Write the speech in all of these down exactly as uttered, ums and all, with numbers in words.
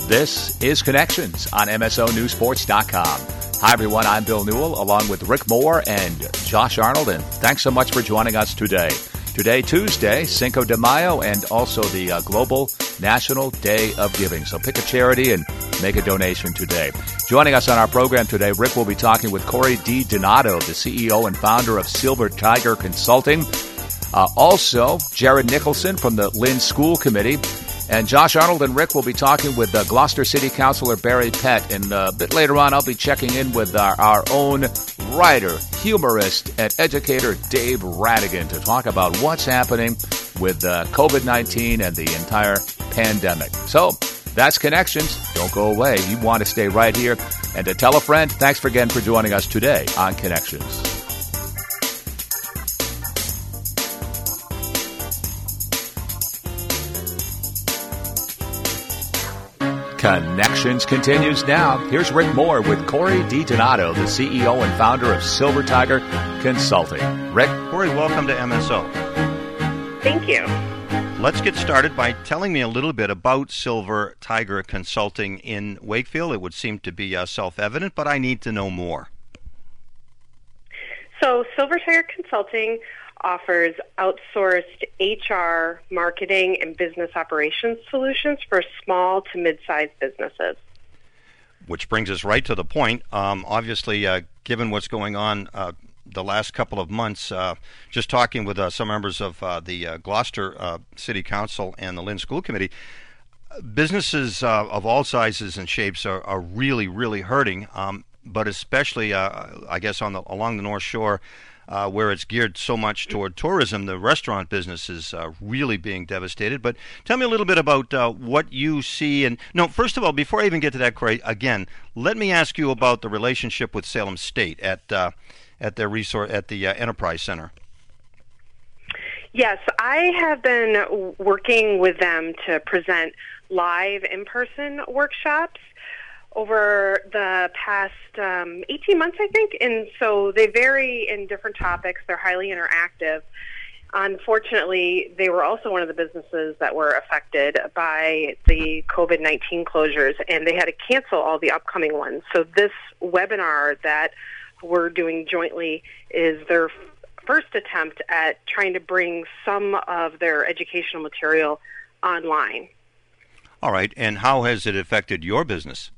This is Connections on M S O News Sports dot com. Hi, everyone. I'm Bill Newell, along with Rick Moore and Josh Arnold, and thanks so much for joining us today. Today, Tuesday, Cinco de Mayo, and also the uh, Global National Day of Giving. So pick a charity and make a donation today. Joining us on our program today, Rick will be talking with Corey DiDonato, the C E O and founder of Silver Tiger Consulting. Uh, also, Jared Nicholson from the Lynn School Committee. And Josh Arnold and Rick will be talking with uh, Gloucester City Councilor Barry Pett. And uh, a bit later on, I'll be checking in with our, our own writer, humorist, and educator Dave Radigan to talk about what's happening with uh, covid nineteen and the entire pandemic. So that's Connections. Don't go away. You want to stay right here. And to tell a friend, thanks again for joining us today on Connections. Connections continues now. Here's Rick Moore with Corey DiDonato, the C E O and founder of Silver Tiger Consulting. Rick? Corey, welcome to M S O. Thank you. Let's get started by telling me a little bit about Silver Tiger Consulting in Wakefield. It would seem to be uh, self-evident, but I need to know more. So Silver Tiger Consulting offers outsourced H R, marketing, and business operations solutions for small to mid-sized businesses. Which brings us right to the point. Um, obviously, uh, given what's going on uh, the last couple of months, uh, just talking with uh, some members of uh, the uh, Gloucester uh, City Council and the Lynn School Committee, businesses uh, of all sizes and shapes are, are really, really hurting, um, but especially, uh, I guess, on the along the North Shore, Uh, where it's geared so much toward tourism. The restaurant business is uh, really being devastated. But tell me a little bit about uh, what you see. And no, first of all, before I even get to that, Corey, again, let me ask you about the relationship with Salem State at uh, at their resort at the uh, Enterprise Center. Yes, I have been working with them to present live in-person workshops over the past um, eighteen months, I think, and so they vary in different topics. They're highly interactive. Unfortunately, they were also one of the businesses that were affected by the covid nineteen closures, and they had to cancel all the upcoming ones. So this webinar that we're doing jointly is their first attempt at trying to bring some of their educational material online. All right, and how has it affected your business?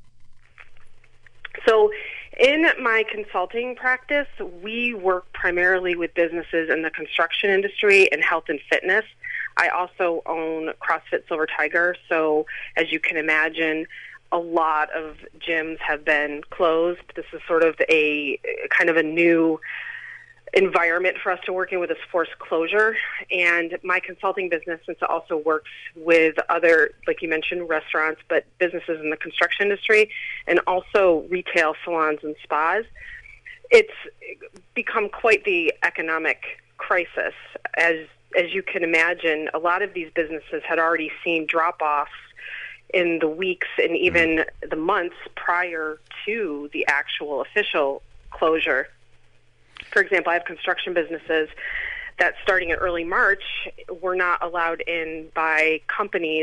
So in my consulting practice, we work primarily with businesses in the construction industry and health and fitness. I also own CrossFit Silver Tiger, so as you can imagine, a lot of gyms have been closed. This is sort of a kind of a new environment for us to work in with this forced closure. And my consulting business, since it also works with other, like you mentioned, restaurants, but businesses in the construction industry and also retail salons and spas, it's become quite the economic crisis. As as you can imagine, a lot of these businesses had already seen drop-offs in the weeks and even the months prior to the actual official closure. For example, I have construction businesses that starting in early March were not allowed in by companies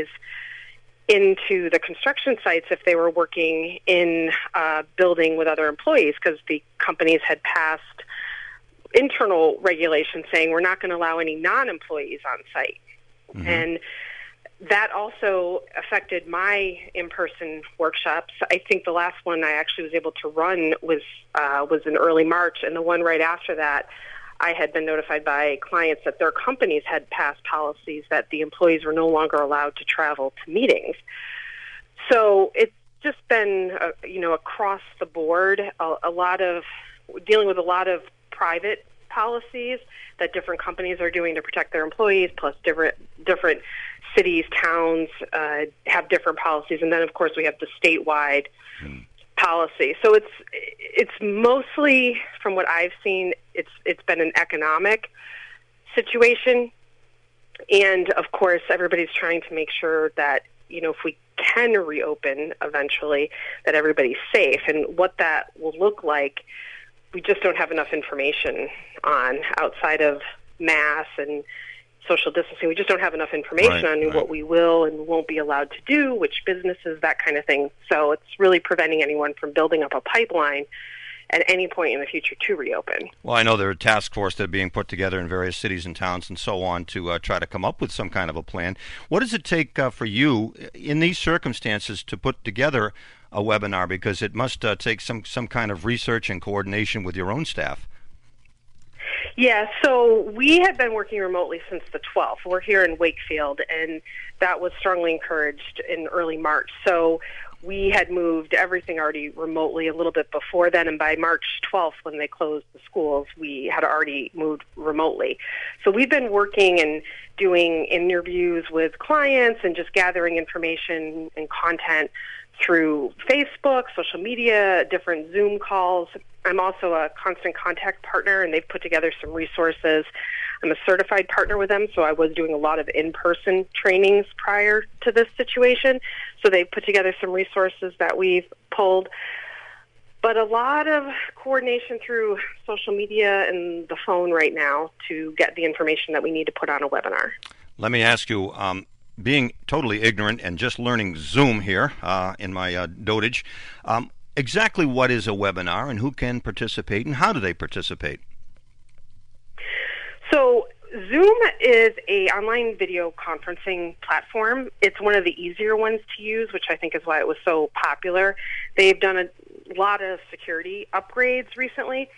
into the construction sites if they were working in a building with other employees because the companies had passed internal regulations saying we're not going to allow any non-employees on site. Mm-hmm. And that also affected my in-person workshops. I think the last one I actually was able to run was uh, was in early March, and the one right after that, I had been notified by clients that their companies had passed policies that the employees were no longer allowed to travel to meetings. So it's just been, uh, you know, across the board, a, a lot of dealing with a lot of private policies that different companies are doing to protect their employees, plus different different cities, towns uh, have different policies, and then of course we have the statewide mm. policy. So it's it's mostly, from what I've seen, it's it's been an economic situation, and of course everybody's trying to make sure that, you know, if we can reopen eventually, that everybody's safe, and what that will look like, we just don't have enough information on outside of mass and social distancing. We just don't have enough information Right, on right. what we will and won't be allowed to do, which businesses, that kind of thing. So it's really preventing anyone from building up a pipeline at any point in the future to reopen. Well, I know there are task force that are being put together in various cities and towns and so on to uh, try to come up with some kind of a plan. What does it take uh, for you in these circumstances to put together a webinar? Because it must uh, take some, some kind of research and coordination with your own staff. Yeah, so we have been working remotely since the twelfth. We're here in Wakefield, and that was strongly encouraged in early March. So we had moved everything already remotely a little bit before then, and by March twelfth, when they closed the schools, we had already moved remotely. So we've been working and doing interviews with clients and just gathering information and content through Facebook, social media, different Zoom calls. I'm also a constant contact partner, and they've put together some resources. I'm a certified partner with them, so I was doing a lot of in-person trainings prior to this situation. So they've put together some resources that we've pulled. But a lot of coordination through social media and the phone right now to get the information that we need to put on a webinar. Let me ask you, um, being totally ignorant and just learning Zoom here uh, in my uh, dotage, um, exactly what is a webinar and who can participate and how do they participate? So Zoom is a online video conferencing platform. It's one of the easier ones to use, which I think is why it was so popular. They've done a lot of security upgrades recently,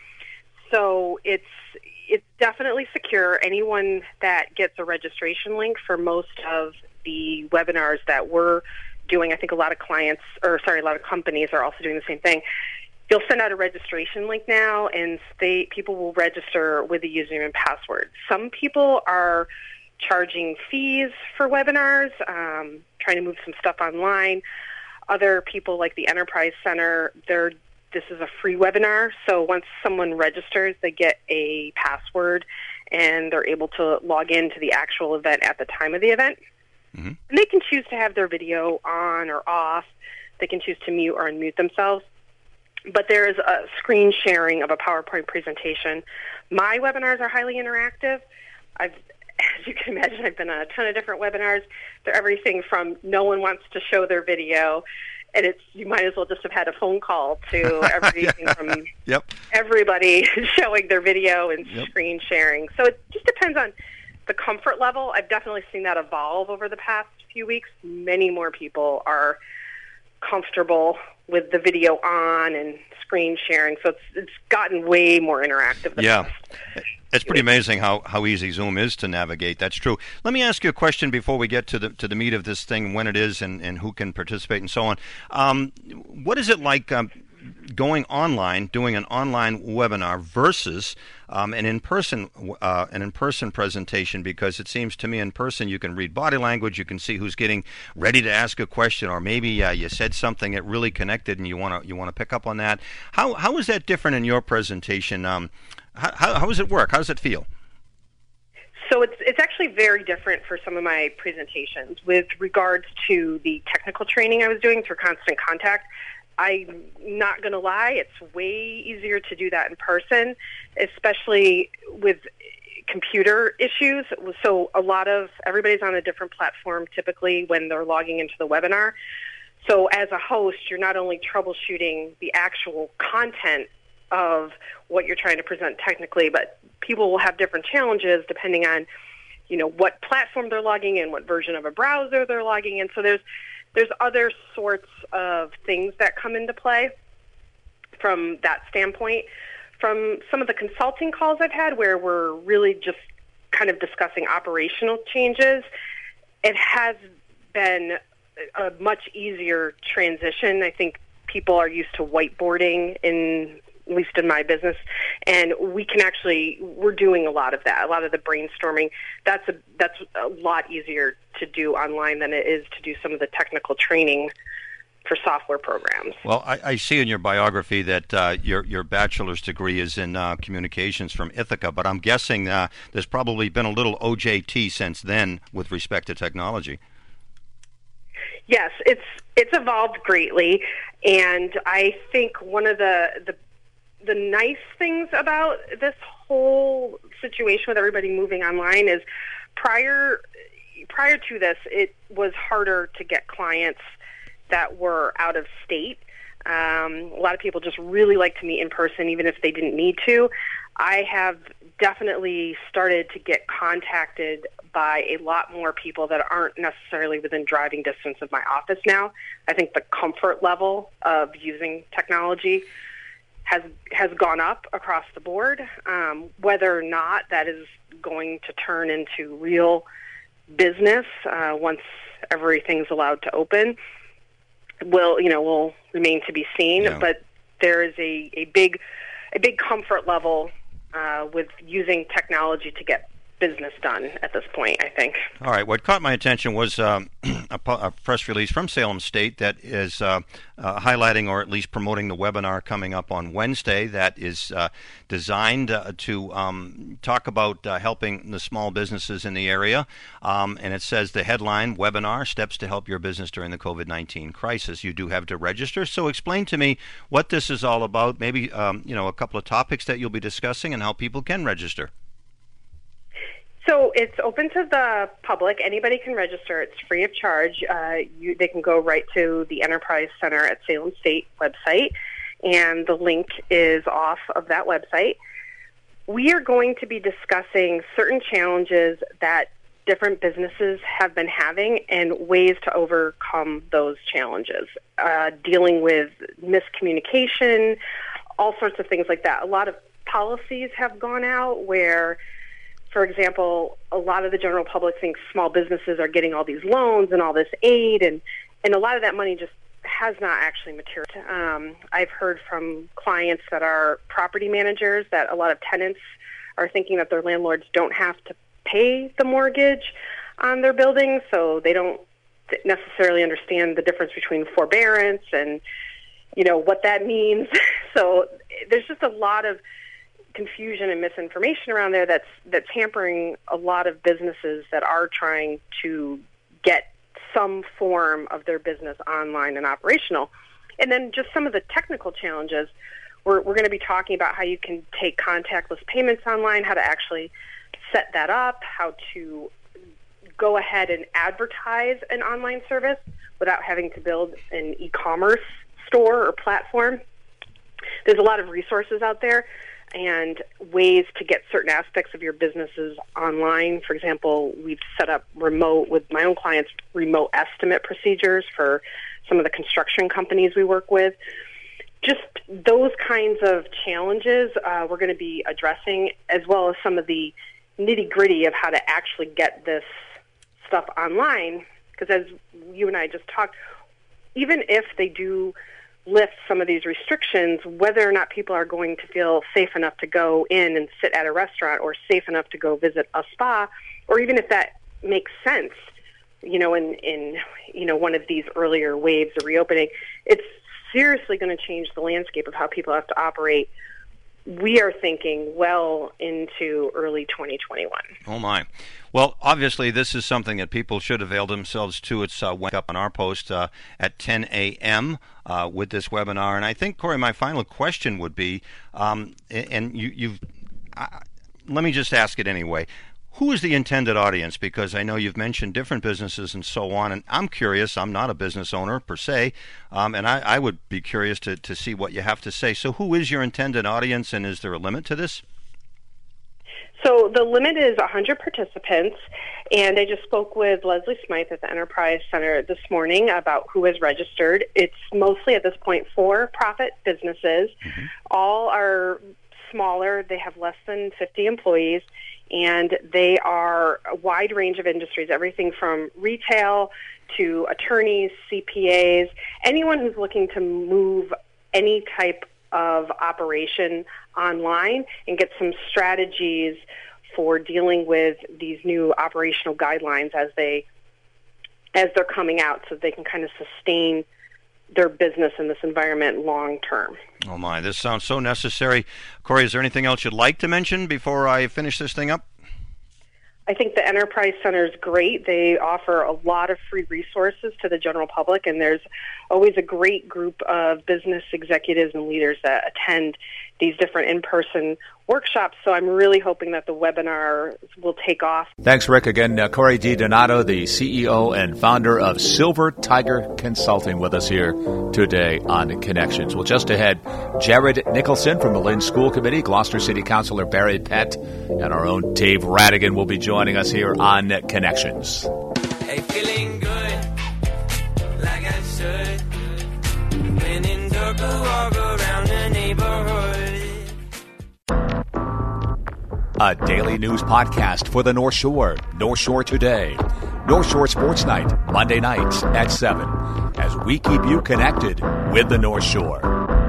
so it's it's definitely secure. Anyone that gets a registration link for most of the webinars that we're doing, I think a lot of clients, or sorry, a lot of companies are also doing the same thing. You'll send out a registration link now, and they, people will register with the username and password. Some people are charging fees for webinars, um, trying to move some stuff online. Other people, like the Enterprise Center, they're this is a free webinar, so once someone registers, they get a password, and they're able to log into the actual event at the time of the event. Mm-hmm. And they can choose to have their video on or off. They can choose to mute or unmute themselves. But there is a screen sharing of a PowerPoint presentation. My webinars are highly interactive. I've, as you can imagine, I've been on a ton of different webinars. They're everything from no one wants to show their video, and it's you might as well just have had a phone call, to everything yeah. from yep. everybody showing their video and yep. screen sharing. So it just depends on the comfort level. I've definitely seen that evolve over the past few weeks. Many more people are comfortable with the video on and screen sharing, so it's it's gotten way more interactive than yeah. past. It's pretty amazing how, how easy Zoom is to navigate. That's true. Let me ask you a question before we get to the to the meat of this thing, when it is and, and who can participate and so on. Um, what is it like um, going online, doing an online webinar versus um, an in-person uh, an in-person presentation? Because it seems to me in person you can read body language, you can see who's getting ready to ask a question, or maybe uh, you said something that really connected and you want to you want to pick up on that. How how is that different in your presentation? Um, How, how, how does it work? How does it feel? So it's it's actually very different for some of my presentations. With regards to the technical training I was doing through Constant Contact, I'm not going to lie, it's way easier to do that in person, especially with computer issues. So a lot of, everybody's on a different platform typically when they're logging into the webinar. So as a host, you're not only troubleshooting the actual content of what you're trying to present technically, but people will have different challenges depending on, you know, what platform they're logging in, what version of a browser they're logging in. So there's there's other sorts of things that come into play from that standpoint. From some of the consulting calls I've had where we're really just kind of discussing operational changes, it has been a much easier transition. I think people are used to whiteboarding in at least in my business, and we can actually, we're doing a lot of that, a lot of the brainstorming. That's a, that's a lot easier to do online than it is to do some of the technical training for software programs. Well, I, I see in your biography that uh, your your bachelor's degree is in uh, communications from Ithaca, but I'm guessing uh, there's probably been a little O J T since then with respect to technology. Yes, it's it's evolved greatly, and I think one of the the The nice things about this whole situation with everybody moving online is prior prior to this, it was harder to get clients that were out of state. Um, a lot of people just really like to meet in person, even if they didn't need to. I have definitely started to get contacted by a lot more people that aren't necessarily within driving distance of my office now. I think the comfort level of using technology has has gone up across the board. Um, whether or not that is going to turn into real business uh, once everything's allowed to open will, you know, will remain to be seen. Yeah. But there is a, a big a big comfort level uh, with using technology to get business done at this point, I think. All right. What caught my attention was um, a, a press release from Salem State that is uh, uh, highlighting or at least promoting the webinar coming up on Wednesday that is uh, designed uh, to um, talk about uh, helping the small businesses in the area. Um, and it says the headline, Webinar, Steps to Help Your Business During the COVID nineteen Crisis. You do have to register. So explain to me what this is all about, maybe um, you know, a couple of topics that you'll be discussing and how people can register. So it's open to the public. Anybody can register. It's free of charge. Uh, you, they can go right to the Enterprise Center at Salem State website, and the link is off of that website. We are going to be discussing certain challenges that different businesses have been having and ways to overcome those challenges, uh, dealing with miscommunication, all sorts of things like that. A lot of policies have gone out where, for example, a lot of the general public thinks small businesses are getting all these loans and all this aid, and, and a lot of that money just has not actually materialized. Um, I've heard from clients that are property managers that a lot of tenants are thinking that their landlords don't have to pay the mortgage on their buildings, so they don't necessarily understand the difference between forbearance and, you know, what that means. So there's just a lot of confusion and misinformation around there that's that's hampering a lot of businesses that are trying to get some form of their business online and operational. And then just some of the technical challenges. We're, we're going to be talking about how you can take contactless payments online, how to actually set that up, how to go ahead and advertise an online service without having to build an e-commerce store or platform. There's a lot of resources out there and ways to get certain aspects of your businesses online. For example, we've set up remote, with my own clients, remote estimate procedures for some of the construction companies we work with. Just those kinds of challenges uh, we're going to be addressing, as well as some of the nitty-gritty of how to actually get this stuff online. Because as you and I just talked, even if they do lift some of these restrictions, whether or not people are going to feel safe enough to go in and sit at a restaurant or safe enough to go visit a spa, or even if that makes sense, you know, in, in you know, one of these earlier waves of reopening, it's seriously going to change the landscape of how people have to operate. We are thinking well into early twenty twenty-one. Oh, my. Well, obviously, this is something that people should avail themselves to. It's uh, went up on our post uh, at ten a.m. Uh, with this webinar. And I think, Corey, my final question would be, um, and you, you've, uh, let me just ask it anyway. Who is the intended audience? Because I know you've mentioned different businesses and so on, and I'm curious. I'm not a business owner per se, um, and I, I would be curious to, to see what you have to say. So who is your intended audience, and is there a limit to this? So the limit is one hundred participants, and I just spoke with Leslie Smythe at the Enterprise Center this morning about who has registered. It's mostly at this point for-profit businesses. Mm-hmm. All are smaller. They have less than fifty employees. And they are a wide range of industries, everything from retail to attorneys, C P As, anyone who's looking to move any type of operation online and get some strategies for dealing with these new operational guidelines as they as they're coming out, so they can kind of sustain their business in this environment long term. Oh my, this sounds so necessary. Corey, is there anything else you'd like to mention before I finish this thing up? I think the Enterprise Center is great. They offer a lot of free resources to the general public, and there's always a great group of business executives and leaders that attend these different in-person workshops. So I'm really hoping that the webinar will take off. Thanks, Rick. Again, uh, Corey DiDonato, the C E O and founder of Silver Tiger Consulting, with us here today on Connections. Well, just ahead, Jared Nicholson from the Lynn School Committee, Gloucester City Councilor Barry Pett, and our own Dave Radigan will be joining us here on Connections. Hey, feeling good, like I should. When in dark, walk around the neighborhood. A daily news podcast for the North Shore. North Shore Today. North Shore Sports Night, Monday nights at seven, as we keep you connected with the North Shore.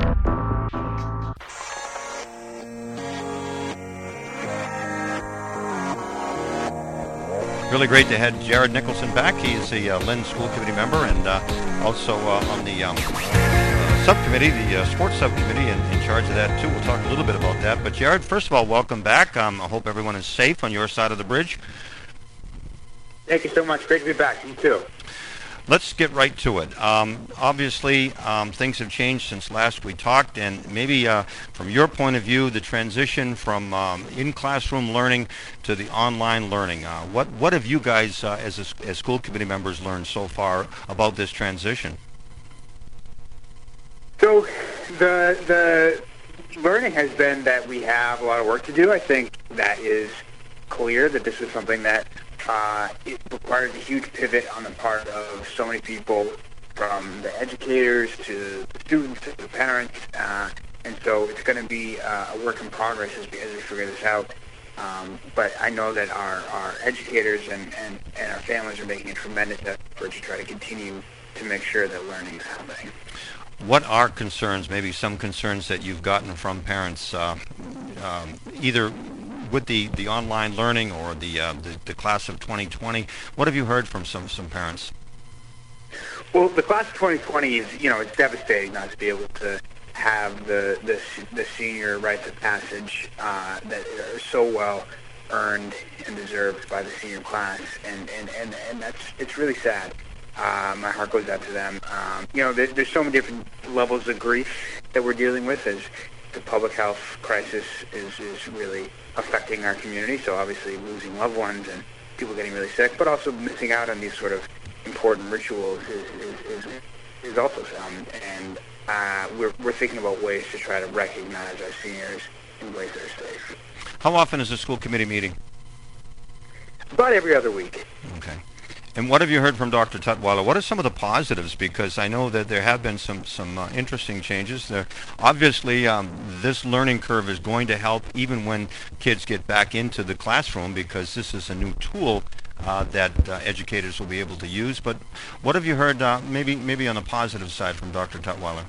Really great to have Jared Nicholson back. He is a uh, Lynn School Committee member and uh, also uh, on the um, uh, subcommittee, the uh, sports subcommittee, and in charge of that too. We'll talk a little bit about that. But Jared, first of all, welcome back. Um, I hope everyone is safe on your side of the bridge. Thank you so much. Great to be back. You too. Let's get right to it. Um, obviously, um, things have changed since last we talked, and maybe uh, from your point of view, the transition from um, in-classroom learning to the online learning. Uh, what what have you guys, uh, as a, as school committee members, learned so far about this transition? So, the the learning has been that we have a lot of work to do. I think that is clear that this is something that Uh, it requires a huge pivot on the part of so many people, from the educators to the students to the parents, uh, and so it's going to be uh, a work in progress as we, as we figure this out. Um, but I know that our, our educators and, and, and our families are making a tremendous effort to try to continue to make sure that learning is happening. What are concerns, maybe some concerns that you've gotten from parents, uh, um, either with the, the online learning or the, uh, the the class of twenty twenty? What have you heard from some, some parents? Well, the class of twenty twenty is, you know, it's devastating not to be able to have the the, the senior rites of passage uh, that are so well earned and deserved by the senior class, and, and, and, and that's it's really sad. Uh, my heart goes out to them. Um, you know, there, there's so many different levels of grief that we're dealing with as the public health crisis is, is really affecting our community. So obviously losing loved ones and people getting really sick, but also missing out on these sort of important rituals is is, is, is also um, and uh, we're we're thinking about ways to try to recognize our seniors in ways that are safe. How often is the school committee meeting? About every other week. Okay. And what have you heard from Doctor Tutwiler? What are some of the positives? Because I know that there have been some some uh, interesting changes. There, obviously, um, this learning curve is going to help even when kids get back into the classroom, because this is a new tool uh, that uh, educators will be able to use. But what have you heard, uh, maybe maybe on the positive side, from Doctor Tutwiler?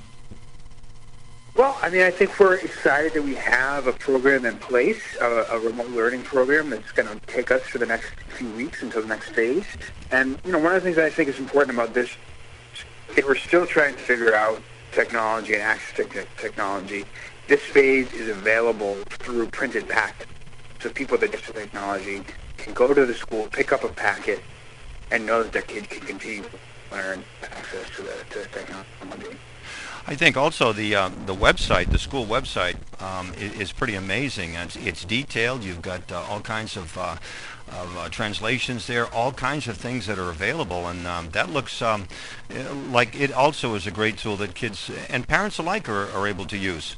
Well, I mean, I think we're excited that we have a program in place, a, a remote learning program that's going to take us for the next few weeks until the next phase. And, you know, one of the things that I think is important about this is we're still trying to figure out technology and access to technology. This phase is available through printed packets. So people that get the technology can go to the school, pick up a packet, and know that their kid can continue to learn access to the, to the technology. I think also the uh, the website, the school website, um, is, is pretty amazing. It's, it's detailed. You've got uh, all kinds of, uh, of uh, translations there, all kinds of things that are available, and um, that looks um, like it also is a great tool that kids and parents alike are, are able to use.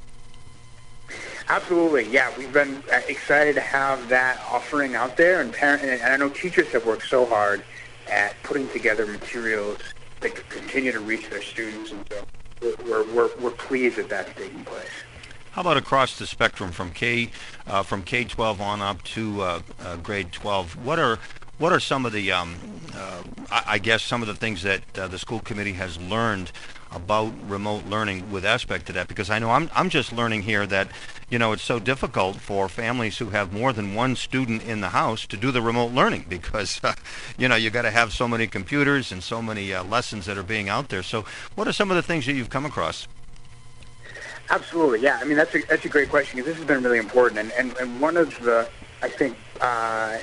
Absolutely, yeah. We've been excited to have that offering out there, and parent, and I know teachers have worked so hard at putting together materials that could continue to reach their students, and so We're, we're, we're pleased that that's taking place. How about across the spectrum from K uh, from K twelve on up to uh, uh, grade twelve? What are what are some of the um, uh, I, I guess some of the things that uh, the school committee has learned about remote learning with aspect to that? Because I know I'm I'm just learning here that, you know, it's so difficult for families who have more than one student in the house to do the remote learning, because uh, you know, you got to have so many computers and so many uh, lessons that are being out there. So what are some of the things that you've come across? Absolutely, yeah. I mean, that's a, that's a great question, because this has been really important. And, and, and one of the, I think, uh,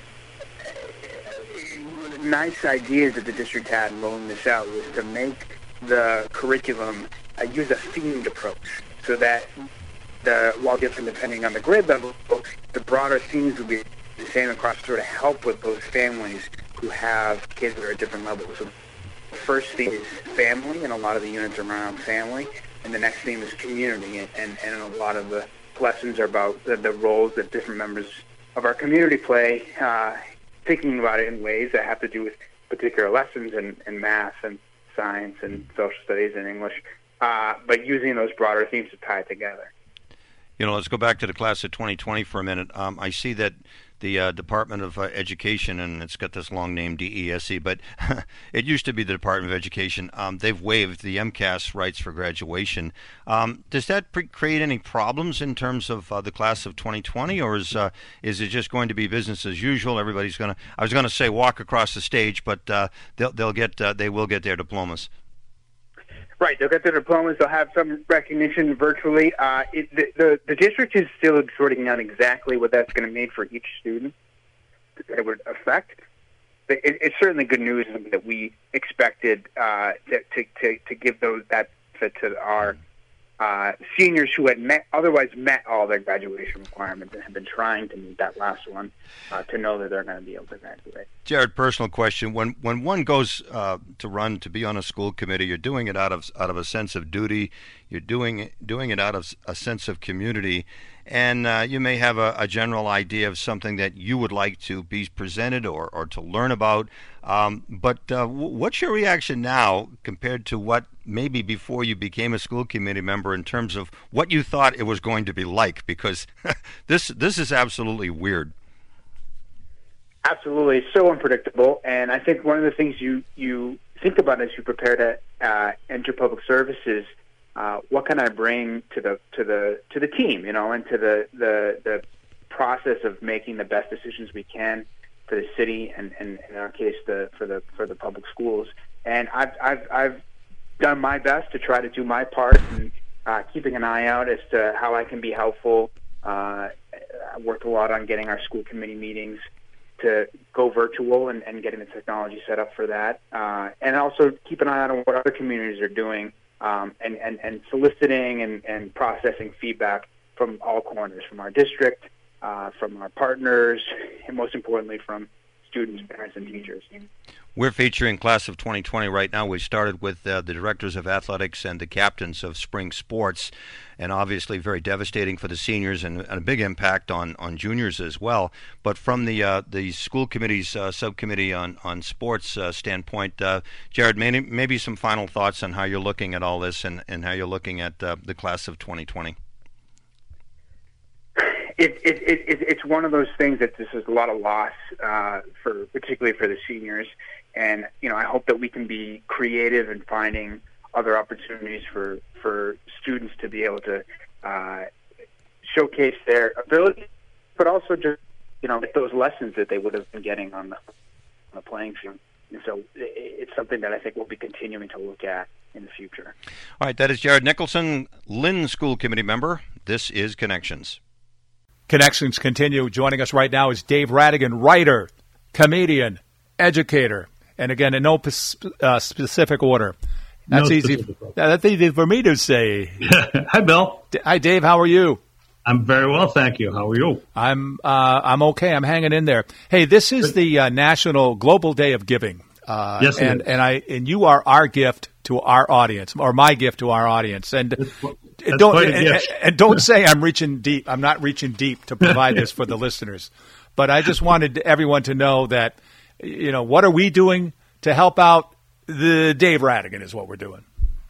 nice ideas that the district had in rolling this out was to make the curriculum uh, use a themed approach, so that the while different depending on the grade level, the broader themes will be the same across to sort of help with those families who have kids that are at different levels. So the first theme is family, and a lot of the units are around family, and the next theme is community, and, and, and a lot of the lessons are about the, the roles that different members of our community play, uh, thinking about it in ways that have to do with particular lessons in, in math and science and social studies and English, uh, but using those broader themes to tie it together. You know, let's go back to the class of twenty twenty for a minute. Um, I see that the uh, Department of uh, Education, and it's got this long name, D E S E, but it used to be the Department of Education. Um, they've waived the MCAS rights for graduation. Um, does that pre- create any problems in terms of uh, the class of twenty twenty, or is uh, is it just going to be business as usual? Everybody's going to, I was going to say walk across the stage, but uh, they'll they'll get uh, they will get their diplomas. Right, they'll get their diplomas. They'll have some recognition virtually. Uh, it, the, the the district is still sorting out exactly what that's going to mean for each student that it would affect. It, it's certainly good news that we expected uh, to, to, to to give those that to our uh, seniors who had met, otherwise met all their graduation requirements and have been trying to meet that last one, uh, to know that they're going to be able to graduate. Jared, personal question: When when one goes uh, to run to be on a school committee, you're doing it out of out of a sense of duty. You're doing doing it out of a sense of community, and uh, you may have a, a general idea of something that you would like to be presented or, or to learn about. Um, but uh, w- what's your reaction now compared to what maybe before you became a school committee member in terms of what you thought it was going to be like? Because this this is absolutely weird. Absolutely, it's so unpredictable, and I think one of the things you, you think about as you prepare to uh, enter public services, uh, what can I bring to the to the to the team, you know, and to the, the the process of making the best decisions we can for the city, and, and in our case, the for the for the public schools. And I've I've I've done my best to try to do my part, and uh, keeping an eye out as to how I can be helpful. Uh, I worked a lot on getting our school committee meetings to go virtual and, and getting the technology set up for that. Uh, and also keep an eye out on what other communities are doing, um, and, and, and soliciting and, and processing feedback from all corners, from our district, uh, from our partners, and most importantly from students, parents, and teachers. We're featuring class of twenty twenty right now. We started with uh, the directors of athletics and the captains of spring sports, and obviously very devastating for the seniors and, and a big impact on, on juniors as well. But from the uh, the school committee's uh, subcommittee on, on sports uh, standpoint, uh, Jared, maybe, maybe some final thoughts on how you're looking at all this and, and how you're looking at uh, the class of twenty twenty. It, it, it, it's one of those things that this is a lot of loss, uh, for particularly for the seniors. And, you know, I hope that we can be creative in finding other opportunities for, for students to be able to uh, showcase their ability, but also just, you know, get those lessons that they would have been getting on the, on the playing field. And so it's something that I think we'll be continuing to look at in the future. All right, that is Jared Nicholson, Lynn School Committee member. This is Connections. Connections continue. Joining us right now is Dave Radigan, writer, comedian, educator, and again, in no uh, specific order. That's no easy. That's easy for me to say. Hi, Bill. Hi, Dave. How are you? I'm very well, thank you. How are you? I'm uh, I'm okay. I'm hanging in there. Hey, this is the uh, National Global Day of Giving. Uh, yes, it and is. and I and you are our gift to our audience, or my gift to our audience. And That's, that's don't quite a and, gift. and don't say I'm reaching deep. I'm not reaching deep to provide this for the listeners. But I just wanted everyone to know that, you know, what are we doing to help out the Dave Radigan is what we're doing.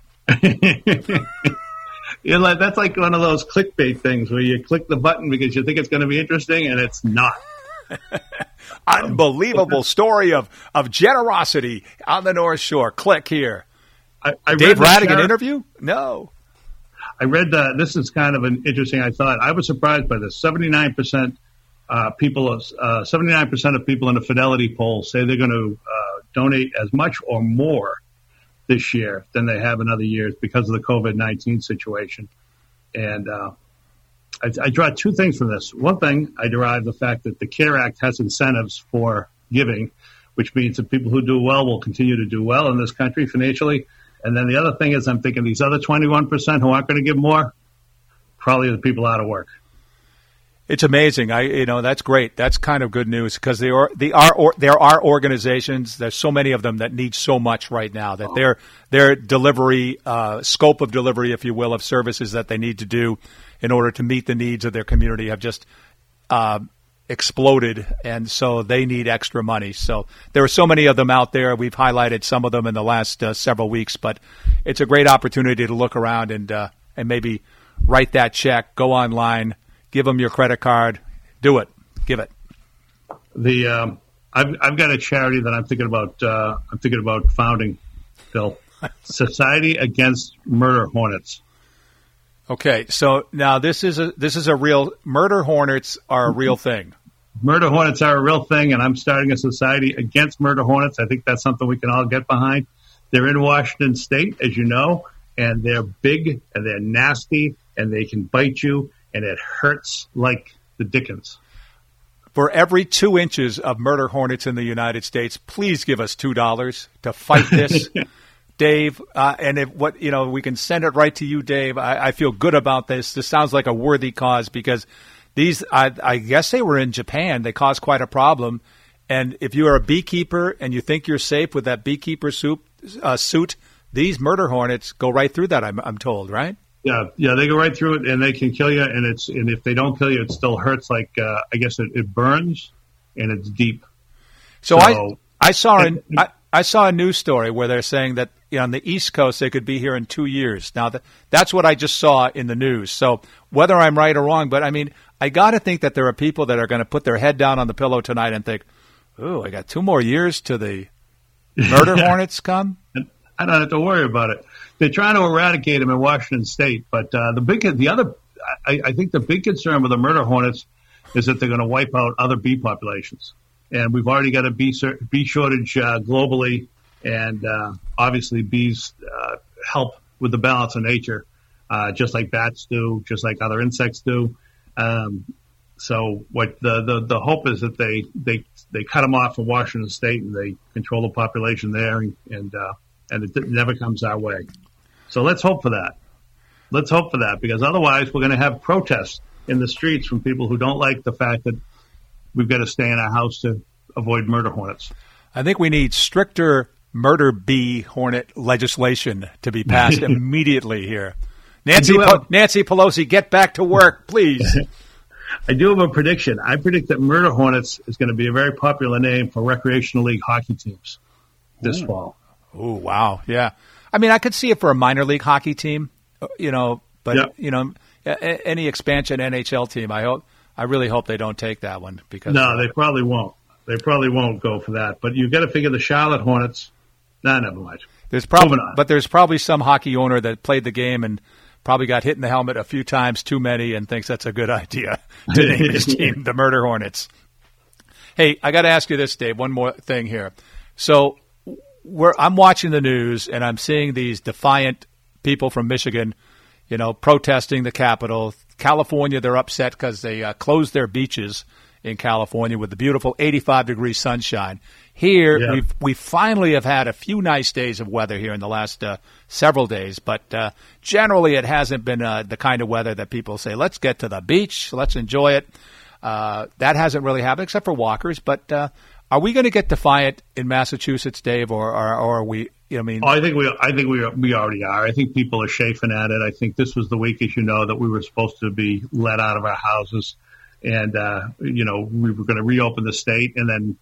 You know, that's like one of those clickbait things where you click the button because you think it's going to be interesting, and it's not. Unbelievable story of, of generosity on the North Shore. Click here. I, I Dave read Radigan chari- interview? No. I read uh, this is kind of an interesting. I thought I was surprised by this. Seventy-nine percent uh, people, uh, seventy-nine percent of people in the Fidelity poll say they're going to uh, donate as much or more this year than they have in other years because of the COVID nineteen situation. And uh, I, I draw two things from this. One thing, I derive the fact that the CARE Act has incentives for giving, which means that people who do well will continue to do well in this country financially. And then the other thing is I'm thinking these other twenty-one percent who aren't going to give more, probably the people out of work. It's amazing. I, you know, that's great. That's kind of good news because there are, they are, or, there are organizations. There's so many of them that need so much right now that their their delivery uh, scope of delivery, if you will, of services that they need to do in order to meet the needs of their community have just uh, exploded, and so they need extra money. So there are so many of them out there. We've highlighted some of them in the last uh, several weeks, but it's a great opportunity to look around and uh, and maybe write that check, go online. Give them your credit card. Do it. Give it. The um, I've I've got a charity that I'm thinking about. Uh, I'm thinking about founding, Bill. Society Against Murder Hornets. Okay, so now this is a this is a real murder hornets are a real thing. Murder hornets are a real thing, and I'm starting a society against murder hornets. I think that's something we can all get behind. They're in Washington State, as you know, and they're big and they're nasty and they can bite you. And it hurts like the dickens. For every two inches of murder hornets in the United States, please give us two dollars to fight this, Dave. Uh, and if what you know, we can send it right to you, Dave. I, I feel good about this. This sounds like a worthy cause because these, I, I guess, they were in Japan. They caused quite a problem. And if you are a beekeeper and you think you're safe with that beekeeper suit, uh, suit, these murder hornets go right through that. I'm, I'm told, right? Yeah, yeah, they go right through it, and they can kill you. And it's and if they don't kill you, it still hurts. Like uh, I guess it, it burns, and it's deep. So, so I I saw an, I, I saw a news story where they're saying that you know, on the East Coast they could be here in two years. Now that that's what I just saw in the news. So whether I'm right or wrong, but I mean I got to think that there are people that are going to put their head down on the pillow tonight and think, "Oh, I got two more years to the murder hornets come." I don't have to worry about it. They're trying to eradicate them in Washington State, but uh, the big, the other, I, I think the big concern with the murder hornets is that they're going to wipe out other bee populations, and we've already got a bee bee shortage uh, globally, and uh, obviously bees uh, help with the balance of nature, uh, just like bats do, just like other insects do. Um, so what the, the the hope is that they they they cut them off in Washington State and they control the population there, and and, uh, and it never comes our way. So let's hope for that. Let's hope for that, because otherwise we're going to have protests in the streets from people who don't like the fact that we've got to stay in our house to avoid murder hornets. I think we need stricter murder bee hornet legislation to be passed immediately here. Nancy po- Nancy Pelosi, get back to work, please. I do have a prediction. I predict that murder hornets is going to be a very popular name for recreational league hockey teams this Ooh. fall. Oh, wow. Yeah. I mean, I could see it for a minor league hockey team, you know, but, yep. you know, any expansion N H L team, I hope, I really hope they don't take that one. Because No, they probably won't. They probably won't go for that. But you've got to figure the Charlotte Hornets. Nah, never mind. There's probably, but there's probably some hockey owner that played the game and probably got hit in the helmet a few times too many and thinks that's a good idea to name his team the Murder Hornets. Hey, I got to ask you this, Dave, one more thing here. So we're, I'm watching the news and I'm seeing these defiant people from Michigan, you know, protesting the Capitol. California, they're upset because they uh, closed their beaches in California with the beautiful eighty-five degree sunshine. Here, yeah. we've, we finally have had a few nice days of weather here in the last uh, several days, but uh, generally it hasn't been uh, the kind of weather that people say, let's get to the beach, let's enjoy it. Uh, that hasn't really happened, except for walkers, but uh, are we going to get defiant in Massachusetts, Dave, or, or, or are we, you know, I mean? Oh, I think we, I think we, we already are. I think people are chafing at it. I think this was the week, as you know, that we were supposed to be let out of our houses, and uh, you know, we were going to reopen the state, and then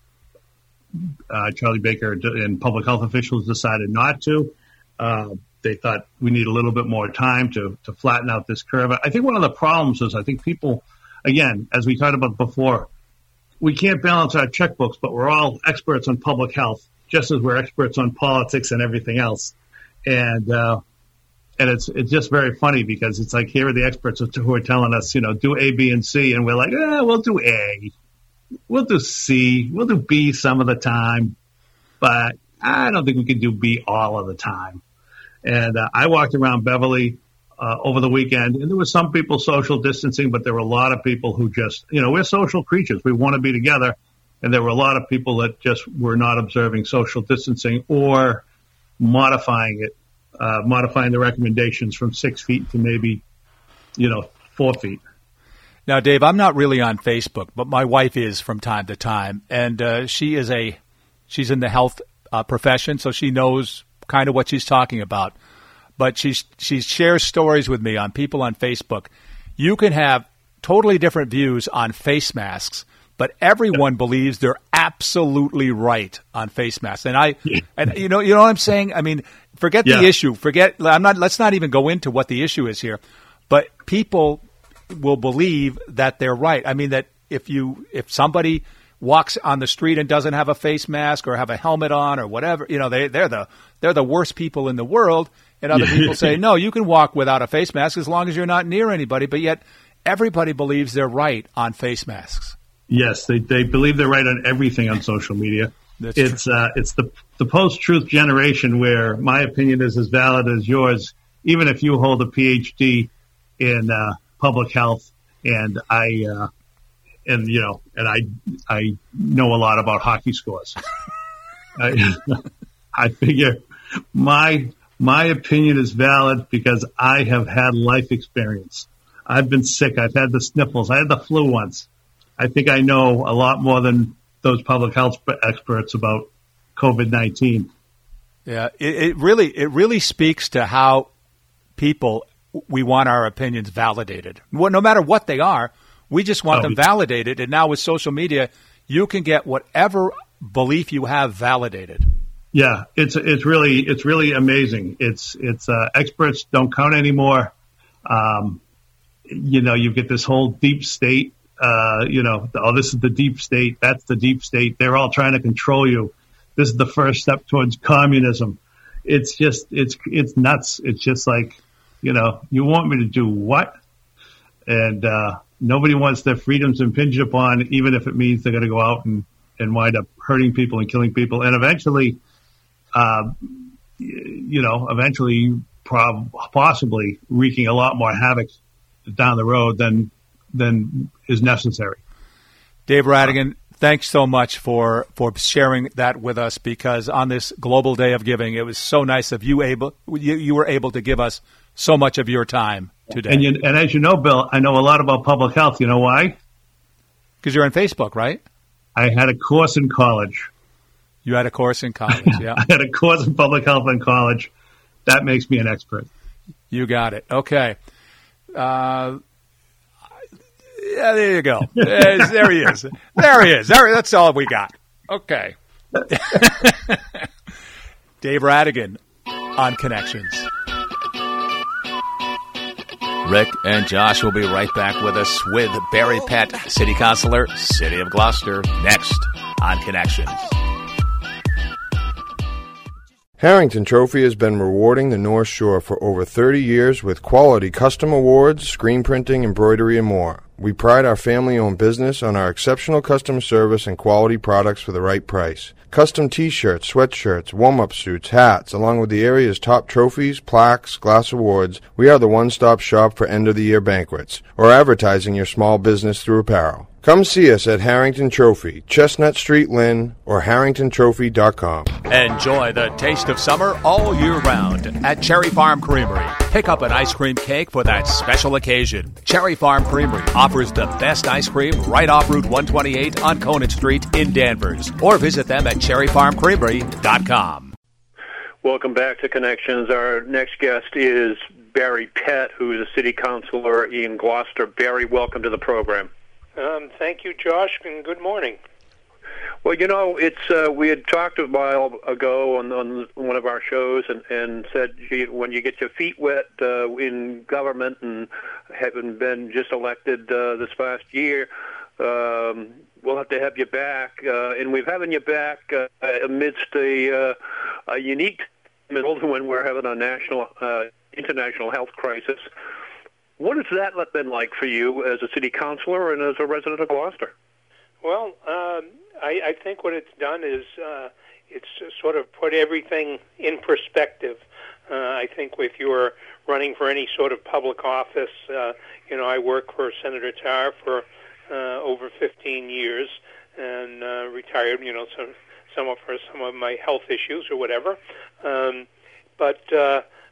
uh, Charlie Baker and public health officials decided not to. Uh, they thought we need a little bit more time to to flatten out this curve. I think one of the problems is I think people, again, as we talked about before, we can't balance our checkbooks, but we're all experts on public health, just as we're experts on politics and everything else. And uh, and it's it's just very funny because it's like here are the experts who are telling us, you know, do A, B, and C, and we're like, eh, we'll do A, we'll do C, we'll do B some of the time, but I don't think we can do B all of the time. And uh, I walked around Beverly uh, over the weekend, and there were some people social distancing, but there were a lot of people who just, you know, we're social creatures. We want to be together. And there were a lot of people that just were not observing social distancing or modifying it, uh, modifying the recommendations from six feet to maybe, you know, four feet. Now, Dave, I'm not really on Facebook, but my wife is from time to time, and uh, she is a she's in the health uh, profession, so she knows kind of what she's talking about. But she she shares stories with me on people on Facebook. You can have totally different views on face masks, but everyone believes they're absolutely right on face masks. And I, and you know, you know what I'm saying? I mean, forget yeah. the issue. Forget. I'm not. Let's not even go into what the issue is here. But people will believe that they're right. I mean, that if you if somebody walks on the street and doesn't have a face mask or have a helmet on or whatever, you know, they they're the they're the worst people in the world. And other people say, no, you can walk without a face mask as long as you're not near anybody. But yet everybody believes they're right on face masks. Yes, they they believe they're right on everything on social media. That's it's uh, it's the the post-truth generation where my opinion is as valid as yours, even if you hold a P H D in uh, public health, and I uh, and you know, and I I know a lot about hockey scores. I, I figure my my opinion is valid because I have had life experience. I've been sick. I've had the sniffles. I had the flu once. I think I know a lot more than those public health experts about COVID nineteen. Yeah, it, it really it really speaks to how people, we want our opinions validated. Well, no matter what they are, we just want oh, them validated. And now with social media, you can get whatever belief you have validated. Yeah, it's it's really it's really amazing. It's it's uh, experts don't count anymore. Um, you know, you get this whole deep state. Uh, you know, oh, this is the deep state. That's the deep state. They're all trying to control you. This is the first step towards communism. It's just it's it's nuts. It's just like, you know, you want me to do what? And uh, nobody wants their freedoms impinged upon, even if it means they're going to go out and, and wind up hurting people and killing people. And eventually, uh, you know, eventually prob- possibly wreaking a lot more havoc down the road than than is necessary. Dave Radigan, thanks so much for, for sharing that with us, because on this Global Day of Giving, it was so nice of you able you, you were able to give us so much of your time today. And, you, and as you know, Bill, I know a lot about public health. You know why? Because you're on Facebook, right? I had a course in college. You had a course in college, yeah. I had a course in public health in college. That makes me an expert. You got it. Okay. Uh, yeah, there you go. There's, there he is. There he is. There, that's all we got. Okay. Dave Radigan on Connections. Rick and Josh will be right back with us with Barry Pett, City Councilor, City of Gloucester, next on Connections. Harrington Trophy has been rewarding the North Shore for over thirty years with quality custom awards, screen printing, embroidery, and more. We pride our family-owned business on our exceptional customer service and quality products for the right price. Custom T-shirts, sweatshirts, warm-up suits, hats, along with the area's top trophies, plaques, glass awards, we are the one-stop shop for end-of-the-year banquets or advertising your small business through apparel. Come see us at Harrington Trophy, Chestnut Street, Lynn, or harrington trophy dot com. Enjoy the taste of summer all year round at Cherry Farm Creamery. Pick up an ice cream cake for that special occasion. Cherry Farm Creamery offers the best ice cream right off Route one twenty-eight on Conant Street in Danvers. Or visit them at cherry farm creamery dot com. Welcome back to Connections. Our next guest is Barry Pett, who is a city councilor in Gloucester. Barry, welcome to the program. Um, thank you, Josh, and good morning. Well, you know, it's uh, we had talked a while ago on, on one of our shows and, and said gee, when you get your feet wet uh, in government and having been just elected uh, this past year, um, we'll have to have you back. Uh, and we've having you back uh, amidst a, uh, a unique middle when we're having a national, uh, international health crisis. What has that been like for you as a city councilor and as a resident of Gloucester? Well, um, I, I think what it's done is uh, it's sort of put everything in perspective. Uh, I think if you're running for any sort of public office, uh, you know, I worked for Senator Tarr for uh, over fifteen years and uh, retired, you know, some, somewhat for some of my health issues or whatever. Um, but uh,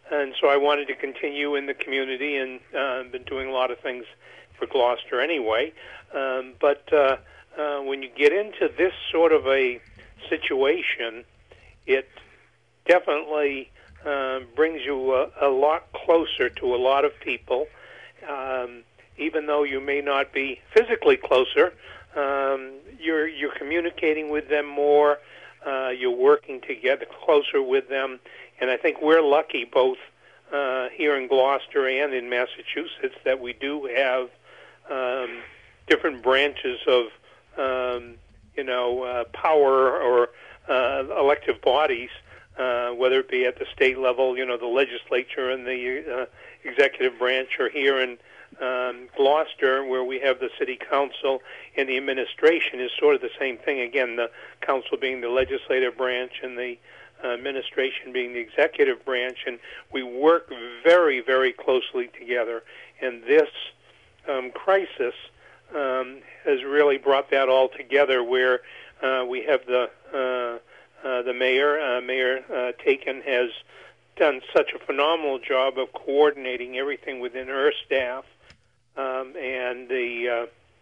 and so I wanted to continue in the community, and uh, been doing a lot of things for Gloucester anyway. Um, but uh, uh, when you get into this sort of a situation, it definitely uh, brings you a, a lot closer to a lot of people, um, even though you may not be physically closer. Um, you're you're communicating with them more. Uh, you're working together closer with them, and I think we're lucky both uh, here in Gloucester and in Massachusetts that we do have um, different branches of um, you know uh, power or uh, elective bodies, uh, whether it be at the state level, you know, the legislature and the uh, executive branch, or here in Um, Gloucester, where we have the city council, and the administration is sort of the same thing. Again, the council being the legislative branch and the uh, administration being the executive branch, and we work very, very closely together. And this um, crisis um, has really brought that all together, where uh, we have the uh, uh, the mayor, uh, Mayor uh, Taken, has done such a phenomenal job of coordinating everything within her staff. Um, and the uh,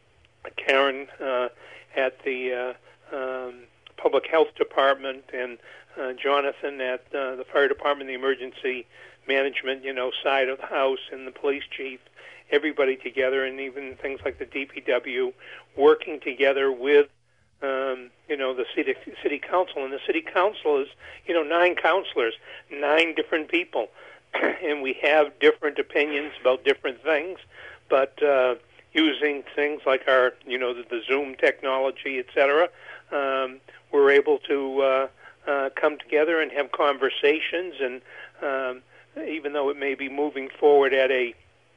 Karen uh, at the uh, um, Public Health Department, and uh, Jonathan at uh, the Fire Department, the Emergency Management, you know, side of the house, and the police chief, everybody together, and even things like the D P W, working together with, um, you know, the city, city council. And the city council is, you know, nine councilors, nine different people, and we have different opinions about different things. But uh, using things like our, you know, the, the Zoom technology, et cetera, um, we're able to uh, uh, come together and have conversations. And um, even though it may be moving forward at a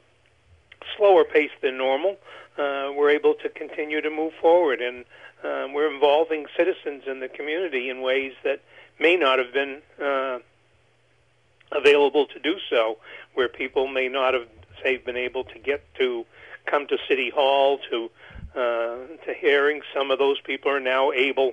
slower pace than normal, uh, we're able to continue to move forward. And um, we're involving citizens in the community in ways that may not have been uh, available to do so, where people may not have they've been able to get to come to City Hall, to uh, to hearings. Some of those people are now able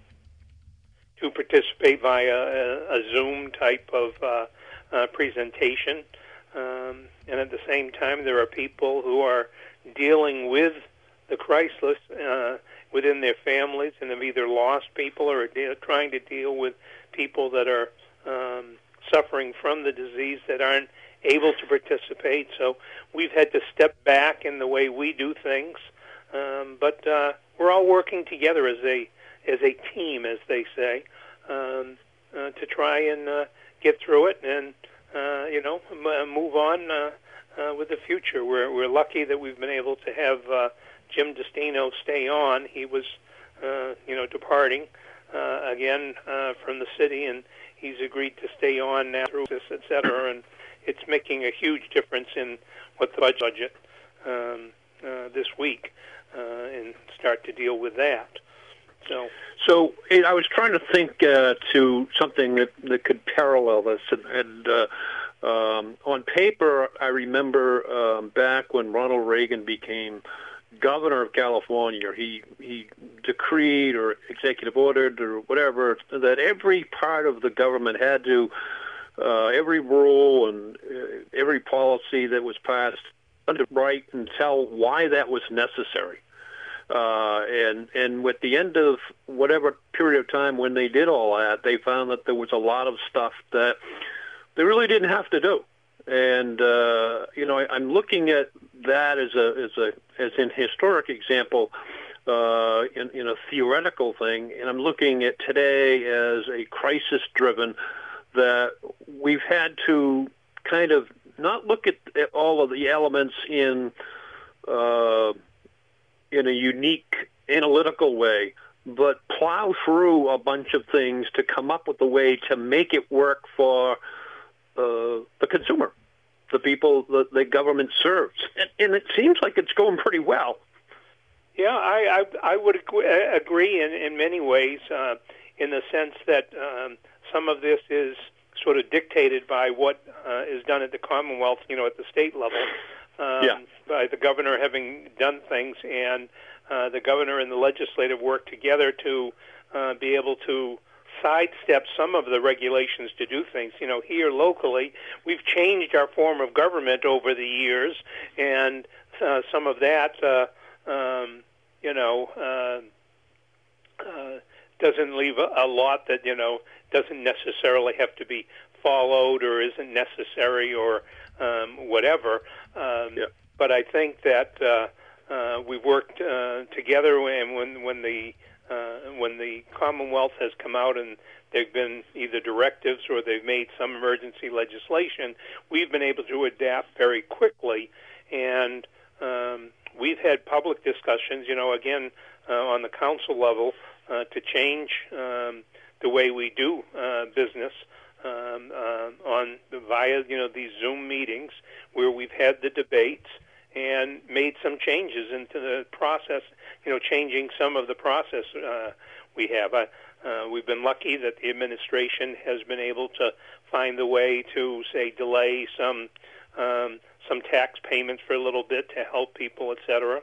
to participate via a, a Zoom type of uh, uh, presentation. Um, and at the same time, there are people who are dealing with the crisis uh, within their families, and have either lost people or are de- trying to deal with people that are um, suffering from the disease that aren't able to participate. So we've had to step back in the way we do things, um, but uh, we're all working together as a as a team, as they say, um, uh, to try and uh, get through it and uh, you know m- move on uh, uh, with the future. We're we're lucky that we've been able to have uh, Jim Destino stay on. He was uh, you know departing uh, again uh, from the city, and he's agreed to stay on now through this, et cetera. And it's making a huge difference in what the budget um, uh, this week, uh, and start to deal with that. So, so I was trying to think uh, to something that, that could parallel this, and, and uh, um, on paper, I remember um, back when Ronald Reagan became governor of California, he he decreed or executive ordered or whatever that every part of the government had to. Uh, every rule and uh, every policy that was passed to write and tell why that was necessary. Uh, and and with the end of whatever period of time when they did all that, they found that there was a lot of stuff that they really didn't have to do. And uh, you know, I, I'm looking at that as a as a as an historic example, uh, in, in a theoretical thing, and I'm looking at today as a crisis-driven. That we've had to kind of not look at, at all of the elements in uh, in a unique analytical way, but plow through a bunch of things to come up with a way to make it work for uh, the consumer, the people that the government serves. And, and it seems like it's going pretty well. Yeah, I, I, I would agree in, in many ways, uh, in the sense that um, some of this is sort of dictated by what uh, is done at the Commonwealth, you know, at the state level, um, yeah. by the governor having done things, and uh, the governor and the legislative work together to uh, be able to sidestep some of the regulations to do things. You know, here locally, we've changed our form of government over the years, and uh, some of that, uh, um, you know, uh, uh, doesn't leave a, a lot that, you know, doesn't necessarily have to be followed or isn't necessary or um, whatever. Um, yeah. But I think that uh, uh, we've worked uh, together, and when when the uh, when the Commonwealth has come out and there've been either directives or they've made some emergency legislation, we've been able to adapt very quickly, and um, we've had public discussions. You know, again uh, on the council level uh, to change um, the way we do uh, business. Um, uh, on the, via you know these Zoom meetings where we've had the debates and made some changes into the process, you know, changing some of the process uh, we have. Uh, uh, we've been lucky that the administration has been able to find a way to, say, delay some um, some tax payments for a little bit to help people, et cetera.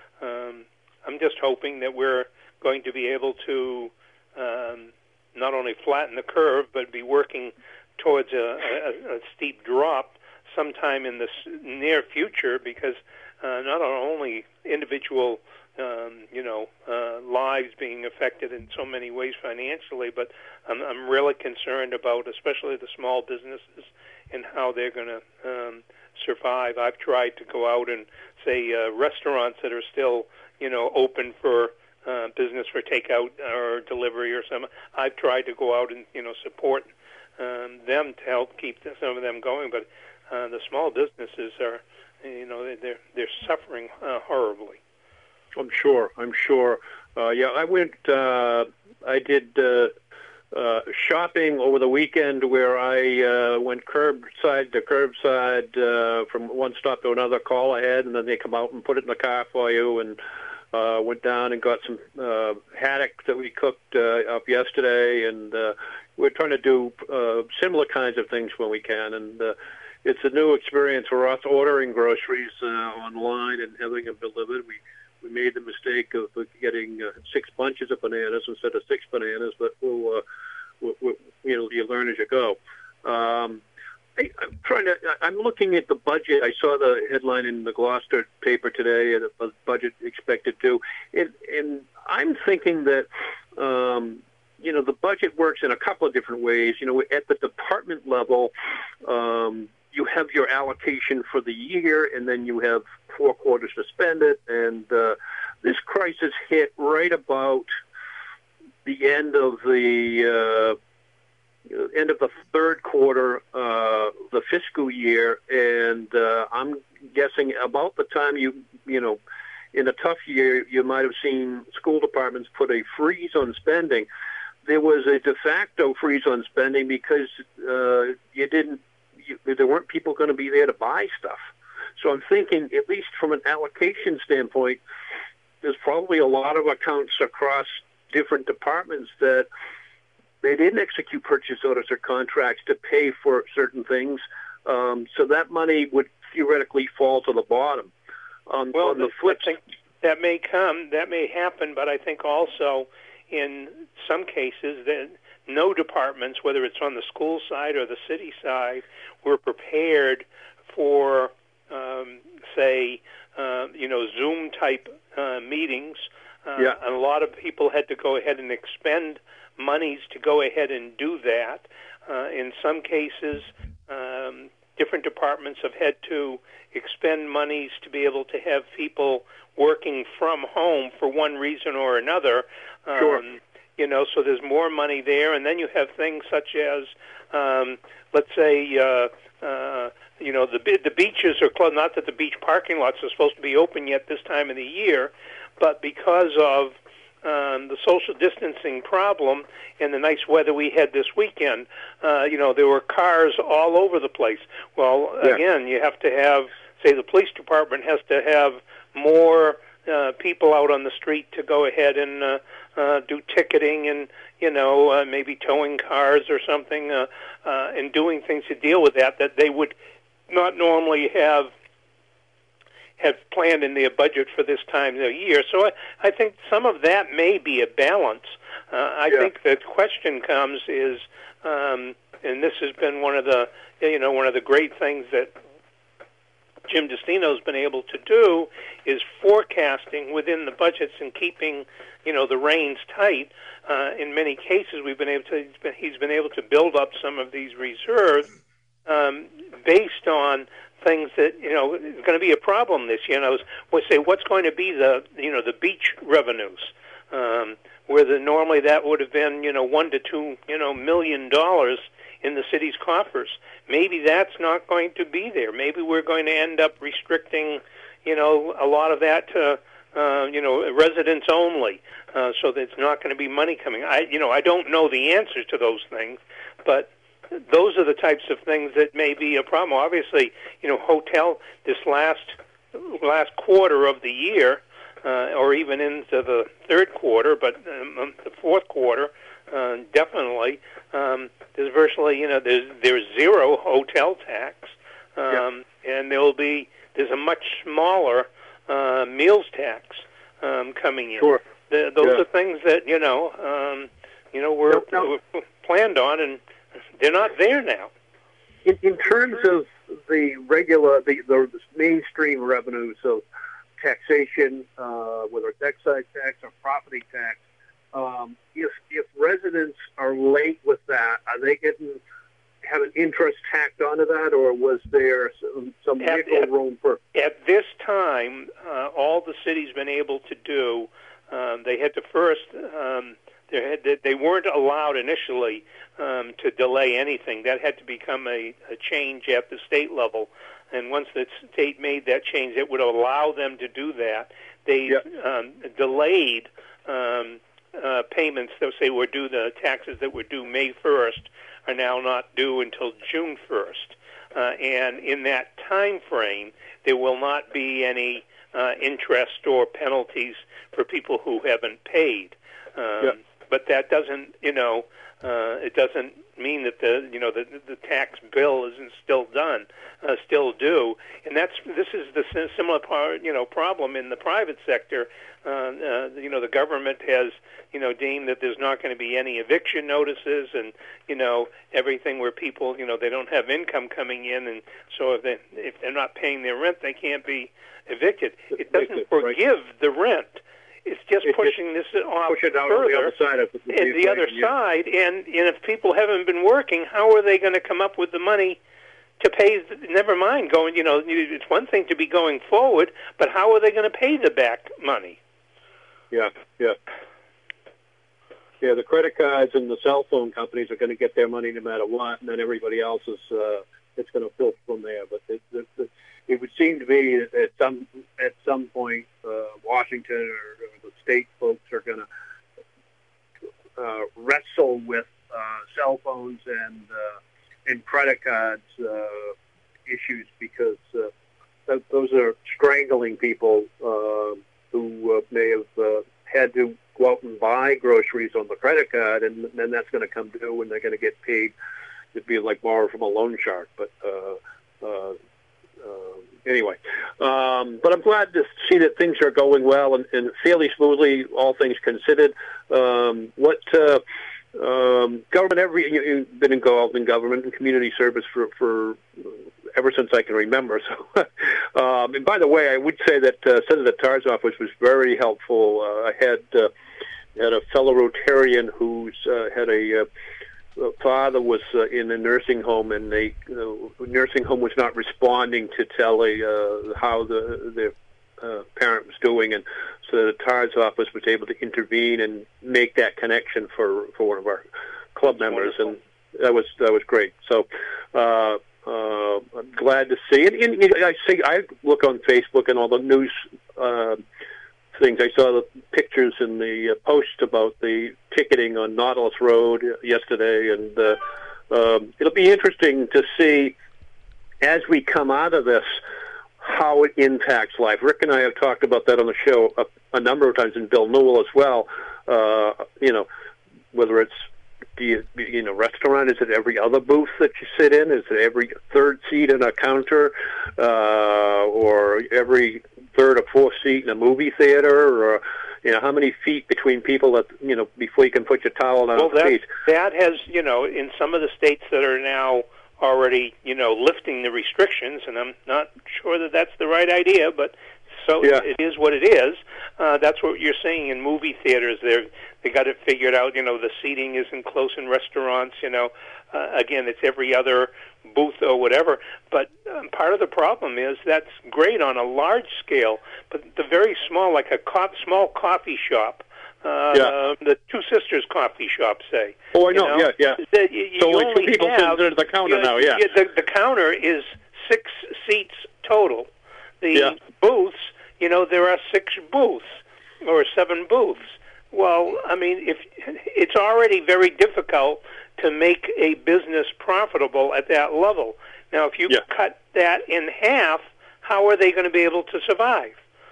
Um, I'm just hoping that we're going to be able to um, not only flatten the curve, but be working towards a, a, a steep drop sometime in the near future, because uh, not only individual, um, you know, uh, lives being affected in so many ways financially, but I'm, I'm really concerned about, especially the small businesses, and how they're going to um, survive. I've tried to go out and say uh, restaurants that are still, you know, open for Uh, business for takeout or delivery or some. I've tried to go out and you know support um, them to help keep the, some of them going, but uh, the small businesses are, you know, they're they're suffering uh, horribly. I'm sure. I'm sure. Uh, yeah, I went. Uh, I did uh, uh, shopping over the weekend where I uh, went curbside to curbside uh, from one stop to another. Call ahead, and then they come out and put it in the car for you. And Uh, went down and got some uh, haddock that we cooked uh, up yesterday, and uh, we're trying to do uh, similar kinds of things when we can. And uh, it's a new experience for us ordering groceries uh, online and having them delivered. We we made the mistake of getting uh, six bunches of bananas instead of six bananas, but we'll, uh, we'll, we'll you know you learn as you go. Um, I, I'm trying to. I'm looking at the budget. I saw the headline in the Gloucester paper today, and the budget expected to. And, and I'm thinking that, um, you know, the budget works in a couple of different ways. You know, at the department level, um, you have your allocation for the year, and then you have four quarters to spend it. And uh, this crisis hit right about the end of the. Uh, end of the third quarter, uh, the fiscal year, and uh, I'm guessing about the time you, you know, in a tough year, you might have seen school departments put a freeze on spending. There was a de facto freeze on spending because uh, you didn't, you, there weren't people going to be there to buy stuff. So I'm thinking, at least from an allocation standpoint, there's probably a lot of accounts across different departments that they didn't execute purchase orders or contracts to pay for certain things, um, so that money would theoretically fall to the bottom. Um, well, on the flip side, that may come, that may happen, but I think also in some cases that no departments, whether it's on the school side or the city side, were prepared for, um, say, uh, you know, Zoom-type uh, meetings. Uh, yeah. And a lot of people had to go ahead and expend monies to go ahead and do that. Uh, in some cases, um, different departments have had to expend monies to be able to have people working from home for one reason or another. Um, sure. You know, so there's more money there. And then you have things such as, um, let's say, uh, uh, you know, the the beaches are closed. Not that the beach parking lots are supposed to be open yet this time of the year, but because of Um, the social distancing problem and the nice weather we had this weekend, uh, you know, there were cars all over the place. Well, yeah. again, you have to have, say, the police department has to have more uh, people out on the street to go ahead and uh, uh, do ticketing and, you know, uh, maybe towing cars or something uh, uh, and doing things to deal with that that they would not normally have have planned in their budget for this time of the year. So I, I think some of that may be a balance Uh, I Yeah. think the question comes is, um, and this has been one of the, you know, one of the great things that Jim Destino's been able to do is forecasting within the budgets and keeping, you know, the reins tight. Uh, in many cases, we've been able to, he's been able to build up some of these reserves um, based on things that, you know, is going to be a problem this year. And I was, we say, what's going to be the, you know, the beach revenues, um, where the, normally that would have been, you know, one to two, you know, million dollars in the city's coffers. Maybe that's not going to be there. Maybe we're going to end up restricting, you know, a lot of that to, uh, you know, residents only, uh, so that it's not going to be money coming. I, you know, I don't know the answers to those things, but those are the types of things that may be a problem. Obviously, you know, hotel this last last quarter of the year, uh, or even into the third quarter, but um, the fourth quarter, uh, definitely. Um, there's virtually, you know, there's there's zero hotel tax, um, yeah. and there will be there's a much smaller uh, meals tax um, coming in. Sure. The, those yeah. are things that you know, um, you know, we're, no, no. we're planned on, and they're not there now. In, in terms of the regular, the, the mainstream revenues of taxation, uh, whether it's excise tax or property tax. Um, if if residents are late with that, are they getting have an interest tacked onto that, or was there some, some at, wiggle at, room for? At this time, uh, all the city's been able to do, um, they had to first, um, they had they weren't allowed initially um, to delay anything. That had to become a, a change at the state level, and once the state made that change, it would allow them to do that. They yep. um, delayed. Um, Uh, payments that say were due, the taxes that were due May first are now not due until June first. Uh, and in that time frame, there will not be any uh, interest or penalties for people who haven't paid. Um, yeah. But that doesn't, you know, uh, it doesn't mean that the, you know, the, the tax bill isn't still done, uh, still due. And that's this is the similar part, you know, problem in the private sector. Uh, uh, you know, the government has, you know, deemed that there's not going to be any eviction notices and, you know, everything where people, you know, they don't have income coming in, and so if, they, if they're not paying their rent, they can't be evicted. It doesn't forgive right. the rent. It's just it pushing this off push it out further on the other side of the, the, the other yeah. side, and, and if people haven't been working, how are they going to come up with the money to pay? Never mind going, you know, it's one thing to be going forward, but how are they going to pay the back money? Yeah, yeah. Yeah, the credit cards and the cell phone companies are going to get their money no matter what, and then everybody else is, uh, it's going to filter from there. But it, it, it, it would seem to be at some at some point, uh, Washington or, or the state folks are going to uh, wrestle with uh, cell phones and uh, and credit cards uh, issues, because uh, th- those are strangling people uh, who uh, may have uh, had to go out and buy groceries on the credit card, and then that's going to come due and they're going to get paid. It'd be like borrow from a loan shark. But uh, uh, uh, anyway, um, but I'm glad to see that things are going well and, and fairly smoothly, all things considered. Um, what uh, um, government? Every you, you've been involved in government and community service for for ever since I can remember. So, um, and by the way, I would say that uh, Senator Tarr's office was very helpful. Uh, I had uh, had a fellow Rotarian who's uh, had a uh, father was uh, in a nursing home, and the uh, nursing home was not responding to tell a, uh, how the their uh, parent was doing, and so the Tarr's office was able to intervene and make that connection for, for one of our club members, and that was that was great. So. Uh, Uh, I'm glad to see it. And, and I see. I look on Facebook and all the news uh, things. I saw the pictures in the uh, post about the ticketing on Nautilus Road yesterday, and uh, um, it'll be interesting to see as we come out of this how it impacts life. Rick and I have talked about that on the show a, a number of times, and Bill Newell as well. Uh, you know, whether it's Do you, you know, restaurant, is it every other booth that you sit in? Is it every third seat in a counter? Uh, or every third or fourth seat in a movie theater, or you know, how many feet between people that you know before you can put your towel on well, the face. That has, you know, in some of the states that are now already, you know, lifting the restrictions, and I'm not sure that that's the right idea, but so yeah. it is what it is. Uh, that's what you're seeing in movie theaters. They're they got it figured out. You know, the seating isn't close in restaurants. You know, uh, again, it's every other booth or whatever. But um, part of the problem is that's great on a large scale, but the very small, like a co- small coffee shop. Uh, yeah. The Two Sisters coffee shop, say. Oh, I know. You know? Yeah, yeah. The, you, so you like only two people have, sit at the counter you, now. Yeah. You, the, the counter is six seats total. The yeah. booths, you know, there are six booths or seven booths. Well, I mean, if it's already very difficult to make a business profitable at that level. Now, if you yeah. cut that in half, how are they going to be able to survive?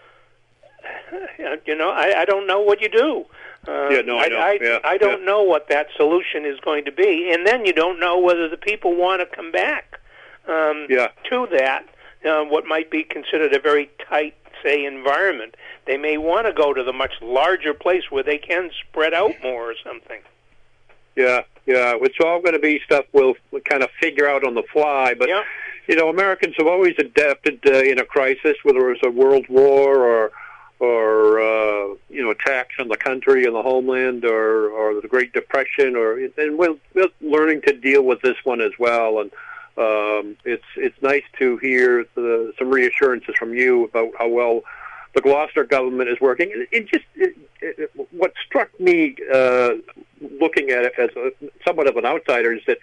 You know, I, I don't know what you do. Uh, yeah, no, I, know. I, yeah. I don't yeah. know what that solution is going to be, and then you don't know whether the people want to come back um, yeah. to that. Uh, what might be considered a very tight, say, environment. They may want to go to the much larger place where they can spread out more or something. Yeah, yeah. It's all going to be stuff we'll kind of figure out on the fly. But, yeah. you know, Americans have always adapted uh, in a crisis, whether it was a world war or, or uh, you know, attacks on the country and the homeland or, or the Great Depression. or And we're, we're learning to deal with this one as well. And um, it's it's nice to hear the, some reassurances from you about how well the Gloucester government is working. It, it just it, it, what struck me uh, looking at it as a, somewhat of an outsider is that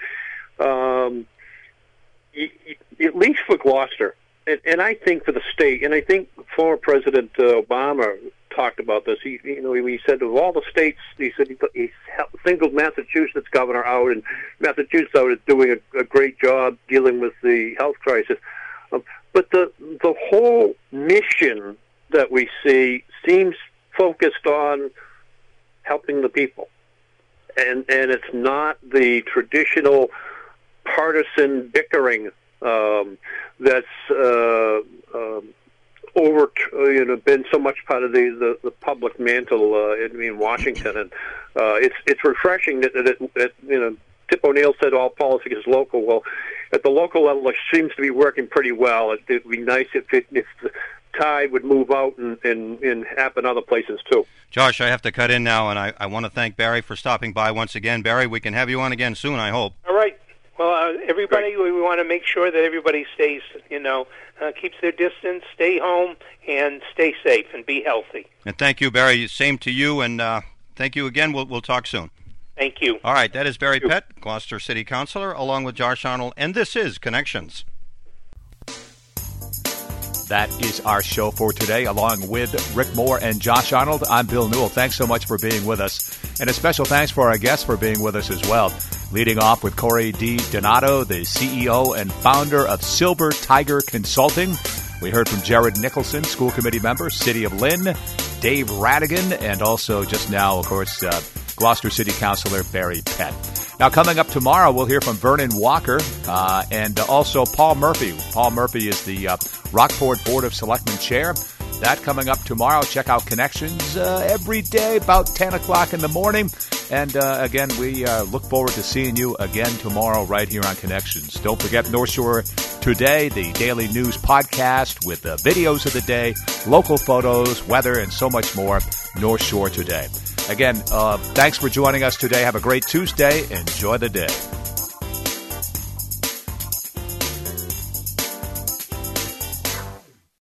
um, y- y- at least for Gloucester, and, and I think for the state, and I think former President uh, Obama talked about this. He, you know, he said of all the states, he said he, he singled Massachusetts governor out, and Massachusetts out is doing a, a great job dealing with the health crisis. Um, but the the whole mission that we see seems focused on helping the people, and and it's not the traditional partisan bickering um, that's uh, um, over you know been so much part of the, the, the public mantle uh, in, in Washington, and uh, it's it's refreshing that, that, that you know Tip O'Neill said all politics is local. Well, at the local level, it seems to be working pretty well. It would be nice if it, if the tide would move out and, and, and happen other places too. Josh, I have to cut in now, and I, I want to thank Barry for stopping by once again. Barry, we can have you on again soon, I hope. All right. Well, uh, everybody, we, we want to make sure that everybody stays, you know, uh, keeps their distance, stay home, and stay safe and be healthy. And thank you, Barry. Same to you, and uh, thank you again. We'll, we'll talk soon. Thank you. All right, that is Barry Pett, Gloucester City Councilor, along with Josh Arnold, and this is Connections. That is our show for today, along with Rick Moore and Josh Arnold. I'm Bill Newell. Thanks so much for being with us. And a special thanks for our guests for being with us as well. Leading off with Corey D. Donato, the C E O and founder of Silver Tiger Consulting. We heard from Jared Nicholson, school committee member, City of Lynn, Dave Radigan, and also just now, of course, uh, Gloucester City Councilor Barry Pett. Now, coming up tomorrow, we'll hear from Vernon Walker uh, and also Paul Murphy. Paul Murphy is the uh, Rockport Board of Selectmen Chair. That coming up tomorrow. Check out Connections uh, every day about ten o'clock in the morning. And uh, again, we uh, look forward to seeing you again tomorrow right here on Connections. Don't forget North Shore Today, the daily news podcast with the videos of the day, local photos, weather, and so much more. North Shore Today. Again, uh, thanks for joining us today. Have a great Tuesday. Enjoy the day.